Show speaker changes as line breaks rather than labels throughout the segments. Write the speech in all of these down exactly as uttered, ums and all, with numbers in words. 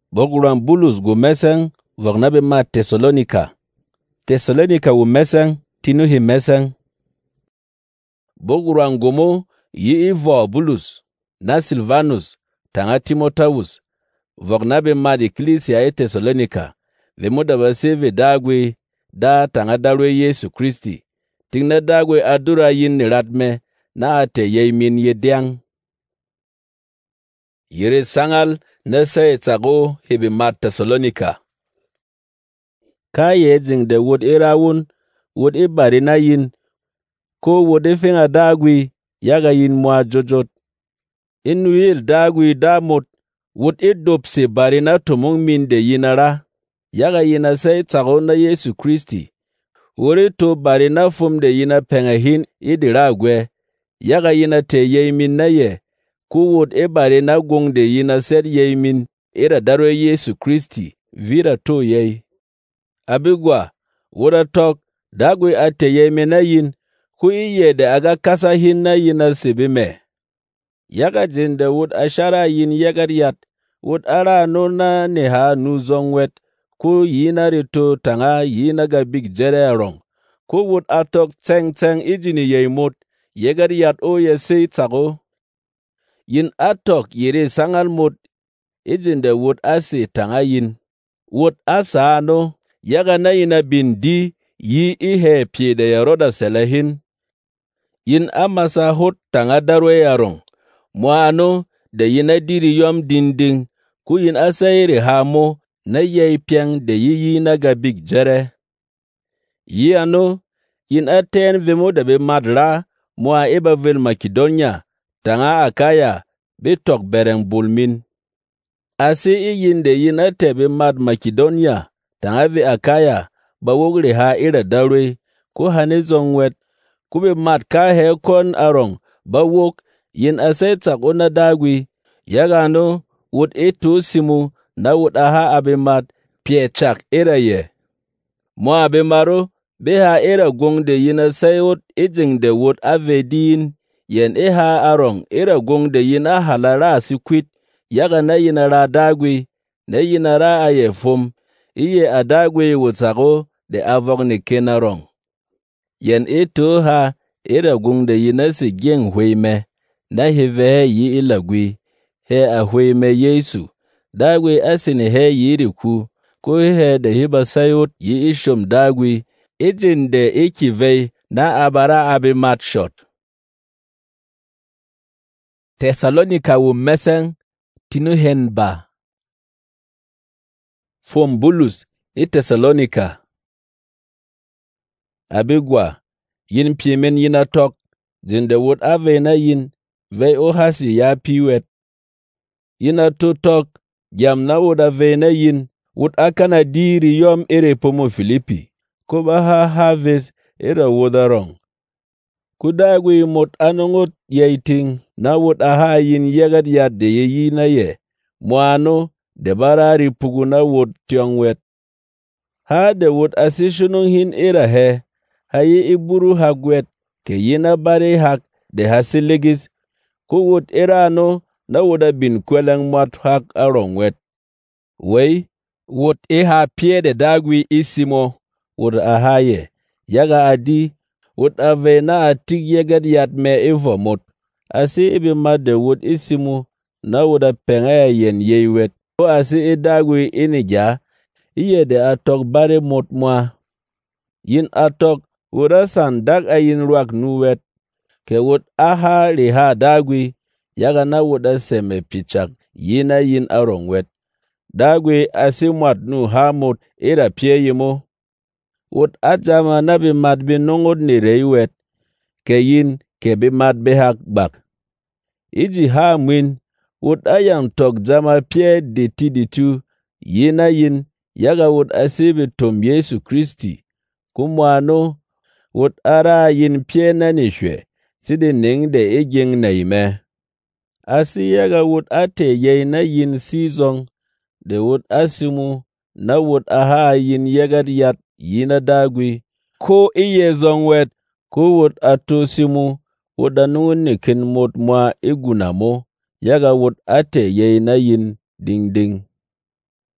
Boguran Bulus gu meseng vok na be ma Tesalonika. Tesalonika wu meseng tinu hi meseng. Boguran gomo yi ivo Bulus na Silvanus tanga Timotheus vok na be ma Ecclesia e Tesalonika. Ve mo da ba se ve dagwe da tanga darwe Yesu Kristi. Ting na dagwe adura yin ni ratme na ate ye min ye diang. Yere sangal na say tsago hebe mat Tesalonika. Ka ye jing de wod irawun wod ibari na yin ko wod ifinga dagwi yaga yin mwa jojot. Inu yil dagwi damot wod idopse bari na tumung min de yinara yaga yina say tsago na Yesu Kristi. Wori to bari na fum de yina penga hin idiragwe yaga yina te ye min na ye. Ku wod e bari na gong de yina set ye min ira darwe Yesu Kristi vira to ye. Abigwa woda tok dagwe ate ye min na yin ku iye de aga kasa hin na yina sibime. Yaga jinde wod ashara yin yagar yat wod ara no na neha nu zongwet ku yina rito tanga yina ga big jere arong. Ku wod atok tseng tseng ijini ye mot yagar yat o ye sei tsago. Yin atok yere sangal mot ijinde wod ase tanga yin. Wod asa no yaga na yina bin di yi ihe pie de yaroda selehin. Yin amasa hot tanga darwe yarong. Mwano de yina diri yom dinding ku yin asayiri hamo na yei piang de yi yina ga big jere. Yi ano yin aten vemo de be madra mwa eba vel Makedonia tanga Akaya be tok bereng bulmin. Asi i yin de yin ate be mad Makedonia tanga ve Akaya ba wogre ha ira darwe ku hane zongwet ku be mad ka he kon arong ba wok yin asay tsak ona dagwi yaga no wud etu simu na wud aha abe mad pie chak ira ye. Mo abe maro be ha ira gong de yin asay wud ijing de wud ave din yen e ha arong ira gong de yin ahalara si kwit yaga na yin ara dagwi na yin ara aye fum iye adagwi wutsago de avog ni kenarong. Yen etu ha ira gong de yin asi geng huime na heve yi ilagwi he a huime Yesu dagwi asini he yiri ku ko he de hiba sayot yi ishom dagwi ijin de ikivei na abara abi matshot. Tesalonika wu meseng tinu hen ba. Fom Bulus i Tesalonika. Abigwa yin piemen yina tok jinde wod ave na yin vei o hasi ya piwet. Yina to tok jam na wod ave na yin wod akana diri yom ere pomo Filipi ko ba ha haves era wodarong. Kudagwi mot anongot yaiting na wod aha yin yagat yat de ye yi na ye. Mwano de barari pugu na wod tiongwet. Ha de wod asishunung hin era he. Ha ye iburu hagwet ke yina bare hak de hasiligis. Ku wod era no na woda bin kweleng mat hak arongwet. Wey, wod eha pie de dagwi isimo wod aha ye. Yaga adi wod ave na atig yagat yat me evo mot. Asi ibi mad de wod isimu na woda pengaya yen yeiwet. O asi idagwi inija iye de atok bare mot mwa. Yin atok woda san dag ayin ruak nuwet. Ke wod aha liha dagwi yaga na woda seme pichak yina yin arongwet. Dagwi asi mwat nu ha mot ira pie yimo. Wod ajama na bi mad bi nungod ni reiwet. Ke yin ke bi mad bi hak bak. Iji ha mwin wod ayam tok jama pie diti ditu yina yin yaga wod asibi tom Yesu Kristi. Kumwano wod ara yin pie na nishwe sidi ning de ejeng na ime. Asi yaga wod ate ye na yin sizong de wod asimu na wod aha yin yagat yat yina dagwi ko iye zongwet ko wod atosimu wod anun nikin mot mwa igunamo yaga wod ate ye na yin ding ding.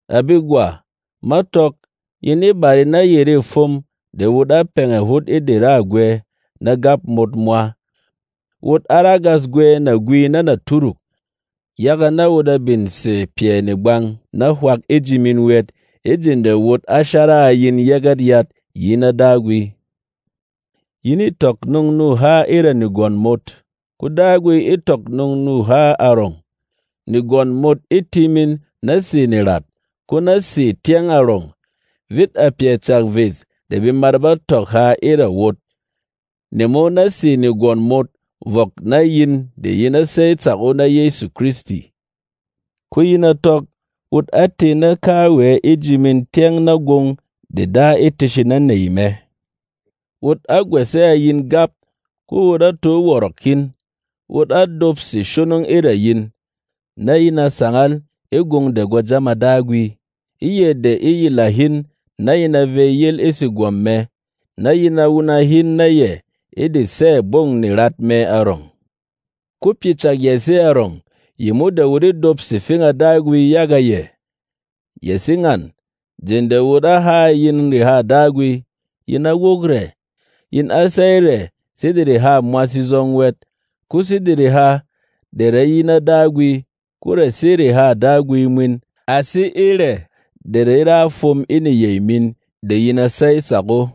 Abigwa, matok, yini bari na yere fom, de wud a penge hud idira gwe, na gap mot mwa. Wud aragas gwe na gwi na na turuk. Yaga na wuda bin se pie ni bang, na hwak ejimin wet, ejinde wud ashara yin yagat yat, yina dagwi. Yini tok nung nu ha ira ni gon mot, kudagwi itok nung nu ha arong. Ni gon mot itimin na si ni rat, kuna si tiang arong. Vit apie chak vis, debi marba tok ha ira wot. Nemo na si ni gon mot, vok na yin de yina say tsako na Yesu Kristi. Ku yina tok, ut ati na kawe ijimin tiang na gong de da itishi na neime. Ut agwese a yin gap, ku uda to worokin, ut adop si shunung ira yin. Na yina sangal, igong de gwajama dagwi. Iye de iyi lahin, na yina ve yel isi gwamme. Na yina wuna hin na ye, idi se bong ni rat me arong. Kupi chak yese arong, yimu de wuri dop si finga dagwi yaga ye. Yesingan, jinde wuda ha yin riha dagwi, yina wugre. Yin asayre, sidiri ha mwasi zongwet, kusidiri ha, dere yina dagwi, kure siri ha dagwi min, asi ire, dere ira fom ini ye min, de yina say sako.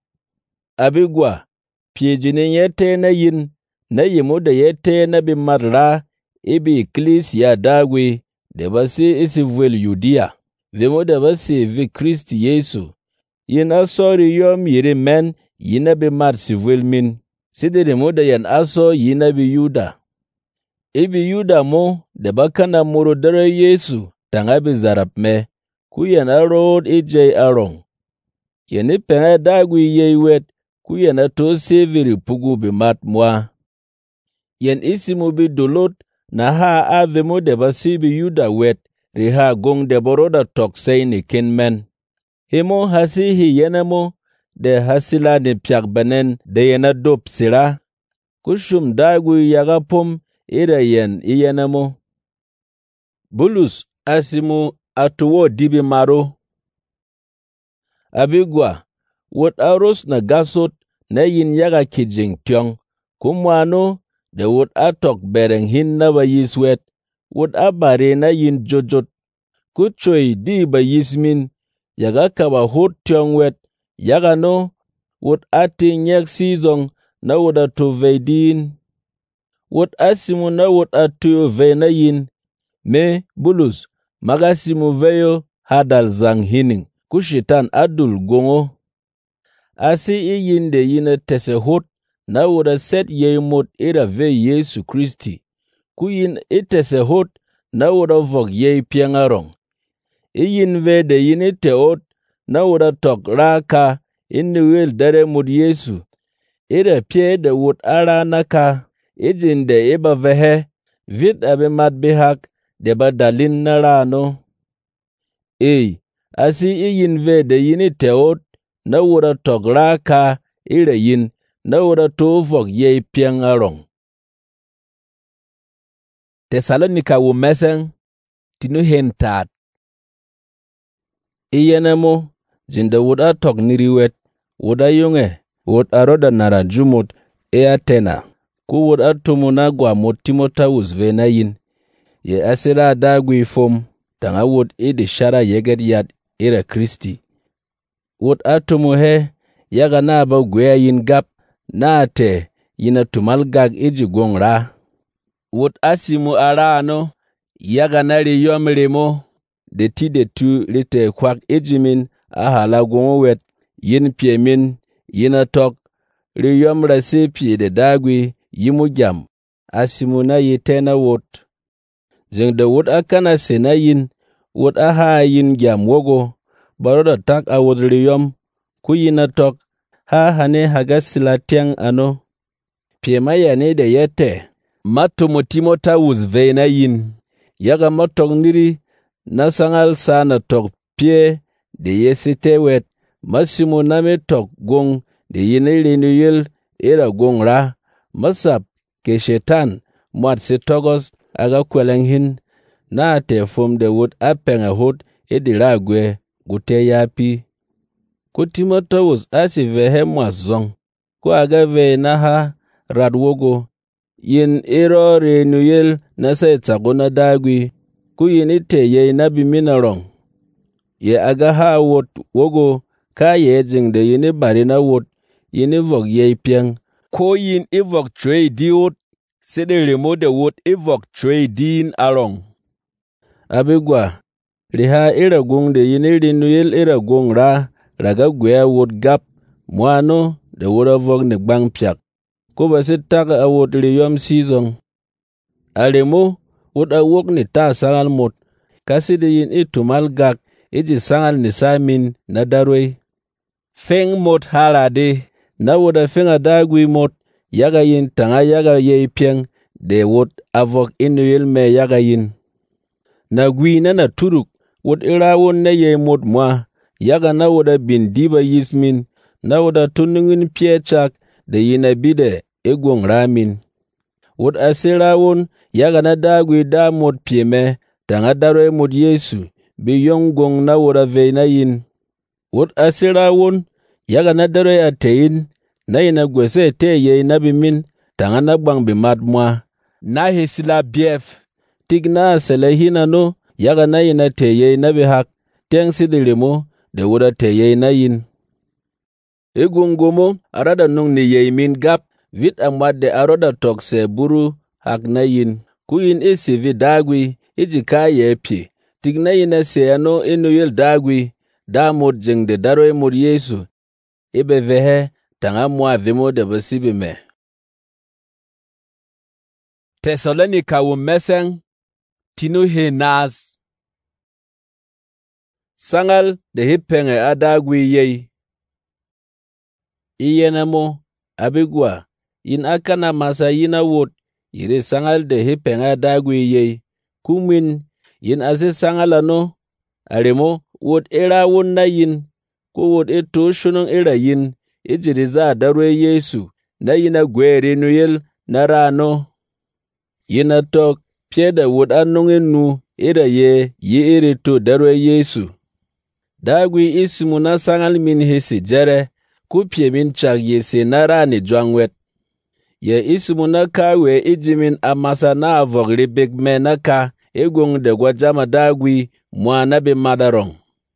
Abigwa, piejini yete na yin, na yimu de yete na bi marra, ibi iklis ya dagwi, de basi isi vuel Yudia, vimo de basi vi Kristi Yesu. Yin asori yom yiri men, yina bi mar si vuel min, sidiri mu de yan aso yina bi Yuda. Ibi Yuda mo, de bakana muru dere Yesu, tanga bi zarap me, ku yan arod ijay arong. Yeni penge dagwi ye wet, ku yan ato seviri pugu bi mat mwa. Yen isi mu bi dolot, na ha ave mu de basi bi Yuda wet, riha gong de boroda tok say ni kin men. Himo hasi hi yena mo, de hasila ni piak benen de yena dop sira. Kushum dagwi yaga pom, ira yen iyena mo. Bulus asimu atuwo dibi maro. Abigwa, wot aros na gasot na yin yaga kijing tiong, kumwano de wot atok bereng hin na ba yiswet, wot abare na yin jojot, kuchoy di ba yismin, yaga kaba hot tiong wet, yaga no, wot ati nyek sizong na wot atu veidin. Wot asimu na wot atu ve na yin, me Bulus, magasimu veyo hadal zang hining, kushitan adul gongo. Asi iyin de yine tese hot, na wot set ye mot ira ve Yesu Kristi, kuyin itese hot, na wot vok ye piangarong. Iyin ve de yine teot, na wot tok raka, inni wil dare mud Yesu, ira pie de wot ara naka, ijin de iba vehe, vid abe mat bihak, de ba dalin na rano. Ey, asi iyin ve de yini teot, na wura tok raka, ira yin, na wura to vok ye piang arong. Tesalonika wu meseng, tinu hen tat. Iyene mo, jinde wuda tok niriwet, wuda yunge, wud aroda nara jumut, e Atena, ku wud atumu na gwa mut Timotheus ve na yin, ye asira dagwi fom, tanga wud idi shara yeget yat ira Kristi. Wud atumu he, yaga na ba gwea yin gap, na ate, yina tumal gag iji gong ra. Wud asimu ara ano, yaga na ri yom rimo, de ti de tu rite kwak ijimin, ahala gongo wet, yin pie min, yina tok, ri yom rase pie de dagwi, yimu jam, asimu na yitena wot. Jeng de wot akana se na yin, wot aha yin jam wogo, baroda tak a wot ri yom, ku yina tok, ha hane hagasila tiang ano. Pie maya ne de yete, matumu Timotheus ve na yin, yaga matok niri, na sangal sana tok pie, de yesite wet, masimu name tok gong, de yine rinuyel, ira gong ra, masap, ke shetan, mwat se togos, aga kweleng hin, na te fom de wot apeng a hot, edi ragwe gute yapi. Ku Timotheus asi vehe mwas zong, ku aga ve na ha radwogo, yin iro renuyel na sai tsago na dagwi, ku yin ite ye na biminarong. Ye aga ha wot wogo, ka ye jing de yin bari na wot, yin vok ye piang, ko yin ivok chwe di wot, sede remo de wot ivok chwe din arong. Abigwa, riha ira gung de yin renuyel ira gung ra, raga gwe wot gap, mwano de wora vok ne bang piak. Ko ba se tak a wot riyom season. Alemo, wot a wok ni ta sangal mot, kasi de yin itumal gak, iji sangal ni samin na darwe. Feng mot halade, na woda fenga dagwi mot, yaga yin tanga yaga ye piang, de wot avok inuyel me yaga yin. Na gwi na na turuk, wot irawon na ye mot mwa, yaga na woda bin diba yismin, na woda tunungin piechak, de yina bide egwong ramin. Wot asirawon, yaga na dagwi da mot pieme, tanga darwe mot Yesu, bi yong gong na woda ve na yin. Wot asirawon, yaga na darwe atein, na yina gwese te ye na bimin, tanga na bang bimat mwa. Na hisila bief, tig na selehina no, yaga na yina te ye na bihak, teng sidirimo, de woda te ye na yin. Egwong gomo, arada nung ni ye min gap, vit amwad de aroda tok se buru hak na yin. Ku yin isi vi dagwi, iji ka ye pi. Tig na yina se ano inuyel dagwi, da mod jeng de darwe mod Yesu. Ibe vehe, tanga mwa vimo de basibi me. Tesalonika wu meseng, tinu he naz. Sangal de hipenge adagwi yei. Iyenamo, abigwa, yin akana masa yina wot, yiri sangal de hipenge adagwi yei. Kumin, yin ase sangal ano, arimo, wot era won na yin, ko wot eto shunung era yin, ijiriza darwe Yesu, na yina gwere nuyel na rano. Yina tok, pieda wot anungen nu, era ye, ye ere to darwe Yesu. Dagwi isimu na sangal min hisi jere, ku pie min chak ye se na rani jwangwet. Ye isimu na kawe ijimin amasa na avok ribik me na ka, egong de gwajama dagwi, mwa na bi madarong.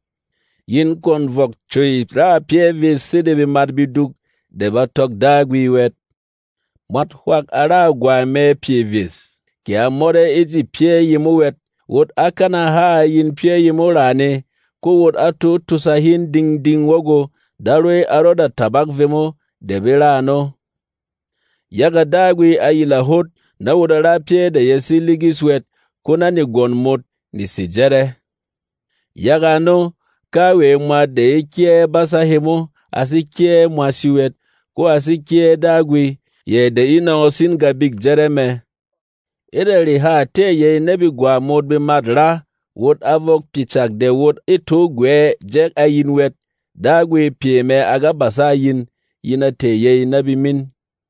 Yin kon vok chui ra pie vis sede bi mad biduk, de ba tok dagwi wet. Mat huak ara gwa me pie vis, ki amore iji pie yimu wet, wot akana ha yin pie yimu rane, ko wot atu tusahin ding ding wogo, darwe aroda tabak vimo, de birano. Yaga dagwi ayila hot, na woda ra pie de yesi ligis wet, kuna ni gon mot, ni sijere. Yaga no, kawe mwa de ikie basa himo, asikie mwa siwet, ko asikie dagwi, ye de ina osin gabik jereme. Ere ha te ye nebi gwa mod bi madra, wot avok pichak de wot ito gwe jek ayin wet, dagwi pieme aga basa yin, yina te ye nebi min.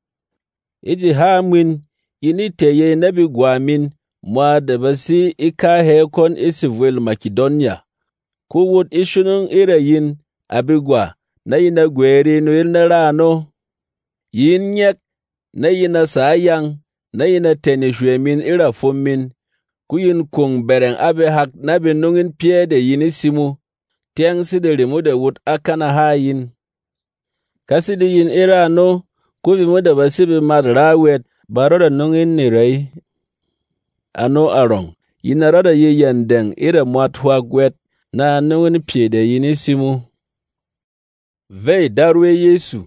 Iji ha min, yini te ye nebi gwa min, mwa de basi ika hekon isivwel Makedonia. Ko wot ishunung ire yin, abigwa, na yina gweri nuyil na rano. Yin nyek, na yina sayang, na yina tenishwe min ira fum min. Ku yin kung bereng abe hak na binungin pie de yini simu. Tiang sidi rimu de wot akana ha yin. Kasi di yin ira no, ku vimu de basibi mad rawet, baroda nungin ni rei. Ano arong, yina rada ye yandeng ira mwat huak wet, na nungin pie de yini simu. Vei darwe Yesu.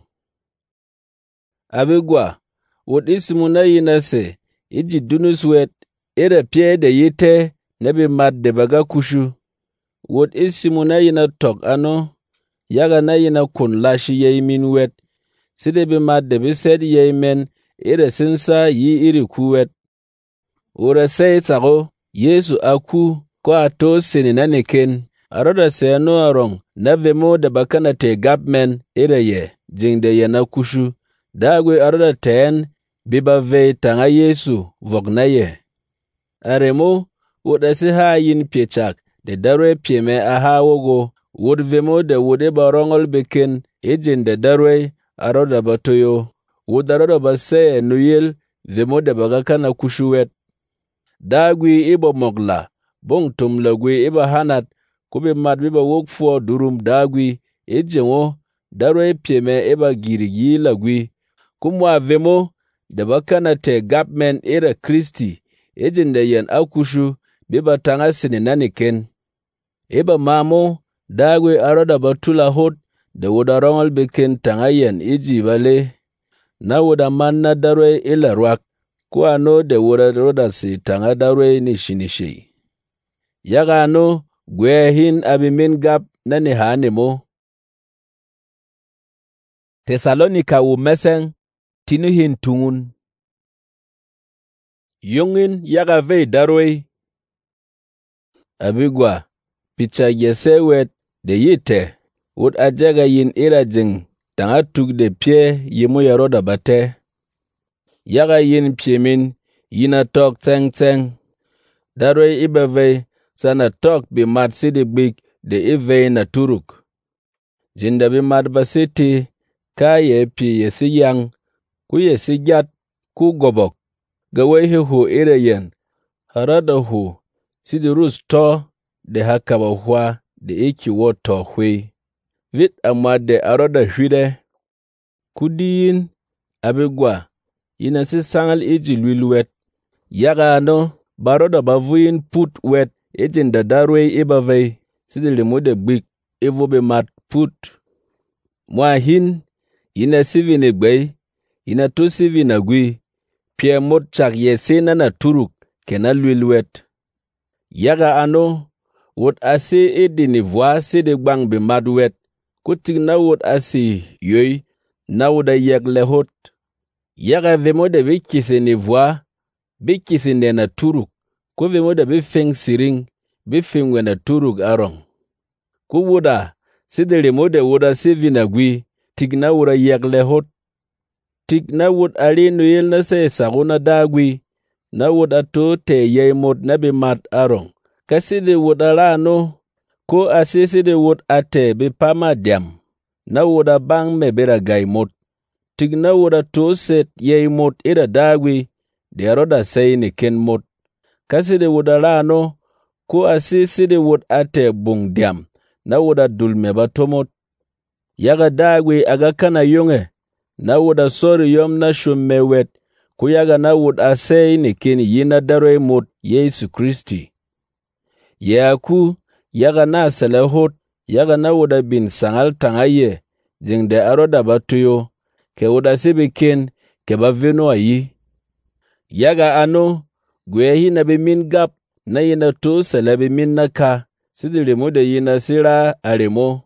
Abigwa, wot isimu na yina se, iji dunus wet, ira pie de yite, nebi mad de baga kushu. Wot isimu na yina tok ano, yaga na yina kun lashi ye min wet, side bi mad de bised ye men, ira sinsa yi iri ku wet. Ura say tsago, Yesu aku, ko ato sini na niken, aroda se ano arong, na vemo de bakana te gap men, ira ye, jing de ye na kushu. Dagwe aroda ten, biba vei tanga Yesu, vok na ye. Aremo, wot asi ha yin piechak, de darwe pieme a hawogo, wud vemo de wude barongol beken, ejin de darwe aroda batoyo, wud aroda baseye nuyel, vemo de bagakana kushuwet. Dagwi iba mogla, bong tumlagwi iba hanat, kube mat biba wokfo durum dagwi, ejengo, darwe pieme iba girigi lagwi, kumwa vemo, de bakana te gapmen ira Kristi, ejin de yen akushu, biba tanga sininaniken. Iba mamo, dagwi aroda batula hot, de wuda rongol beken tanga yen iji bale, na wuda man na darwe ila rwak, kwa no de wuda roda si tanga darwe nishinishi. Yaga no, gwe hin abimin gap na ni hanimo. Tesalonika wu meseng, tinu hin tungun. Yungin yaga vei darwe. Abigwa, picha yesewet de yite, wud ajaga yin ira jing, tanga tuk de pie yimu yaroda bate. Yaga yin piemin, yina tok tseng tseng. Darwe iba vei, sana tok bi mat sidi big de ivei na turuk. Jinda bi mat basiti, ka ye pi yesi yang, ku yesi jat, ku gobok. Gawe hi hu ira yen, harada hu, sidi rus to, de hakaba hua, de iki wo to hui. Vit amwa de aroda hwide. Kudiyin, abigwa, yina si sangal iji lwilwet. Yaga no, baroda bavuyin put wet, ejin da darwe iba vei, sidi limu de bik, ivo be mat put. Mwa hin, yina sivi ni gbei, yina tu sivi na gwi, pie mot chak yesena na turuk, kena lwilwet. Yaga ano, wot asi edi ni vwa sidi gbang be mat wet, kutik na wot asi yoy, na woda yek lehot. Yaga vemo de bikisi ni vwa, bikisi ne na turuk, ku vemo de bifeng siring, bifeng we na turuk arong. Ku woda, sidi limo de woda sivi na gwi, tik na woda yek lehot. Tik na wot ali nuyel na se saguna dagwi, na wot ato te yey mot na bi mat arong. Kasidi wot alano, ko asisidi wot ate bi pama diam, na wot abang me bera gay mot. Tik na wot ato set yey mot ida dagwi, de aroda say ni ken mot. Kasidi wot alano, ko asisidi wot ate bung diam, na wot adul me batomot. Yaga dagwi aga kana yunge, na wuda sori yom na shumme wet, ku yaga na wud asay ni ken yina darwe mot Yesu Kristi. Yaku, yaga na selehot, yaga na wuda bin sangal tangaye, jing de aroda batuyo, ke wuda sibi ken, ke bavino ayi. Yaga ano, gwe hina bi min gap, na yina to selebi min naka, sidi limu de yina sira alimo.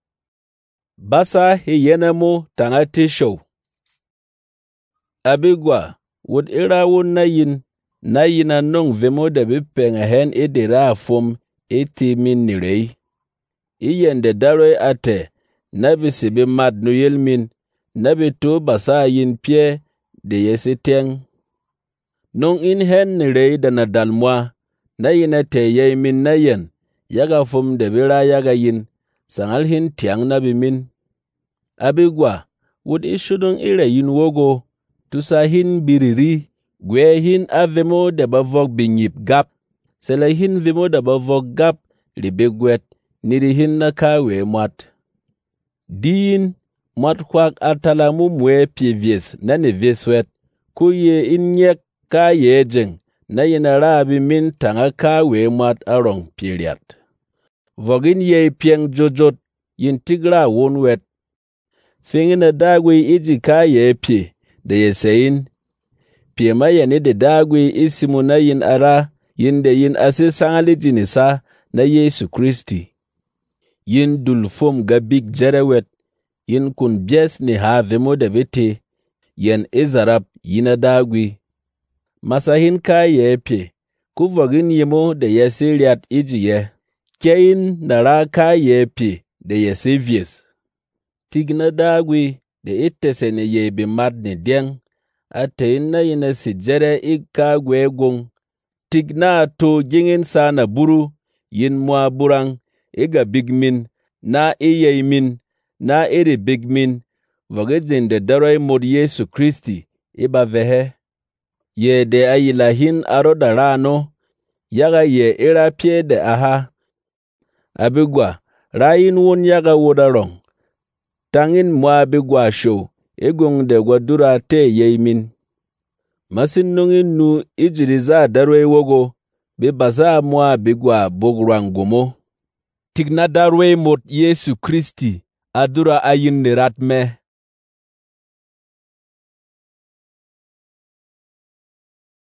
Basa hi yenemo tangati show. Abigwa, wud ira wun na yin, na yina nung vemo de bipenga hen idira afum, iti min nirei. Iyen de darwe ate, nabi sibi mad nuyel min, nabi tu basa yin pie, de yesi teng. Nung in hen nirei dana dalmwa, na yina te yey min na yen, yaga fum de bira yaga yin, sangal hin tiang nabi min. Abigwa, wud ishudung ire yin wogo, tusa hin biriri, gwe hin avemo de bavok binyip gap, sele hin vemo de bavok gap, libegwet, niri hin na kawe mwat. Diin, mwat kwak atalamu mwe pie vies, nani vieswet, kuye in nyek ka yejeng, na yinarabi min tanga kawe mwat arong piriat. Vogin ye pieng jojot, yin tigra wonwet. Fingina dagwi iji ka ye pie, de yesein. Pie maya ni de dagwi isimu na yin ara, yin de yin ase sangali jinisa na Yesu Kristi. Yin dulfom gabik jerewet, yin kun bies ni ha vemo de vete, yen izarap yina dagwi. Masahin ka ye pie, kuvogin yemo de yesiliat iji ye. Kein nara ka ye pie, de yesivies. Tigna dagwi, de itese ne ye bi mad ni dieng, ate ina ina si jere ika gwe gong. Tigna to jingin sana buru, yin mwa burang iga bigmin, na iyeymin, na iri bigmin, vogezin de daroy mod Yesu Kristi iba vehe. Ye de ayilahin aro da rano, yaga ye ira pie de aha. Abigwa, rayin won yaga wodarong. Tangin mwa bigwa show, egung de gwadura te yemin. Masin nungin nu ijiriza darwe wogo, bi baza mwa bigwa bograng gomo. Tigna darwe mot Yesu Kristi, adura ayin nirat me.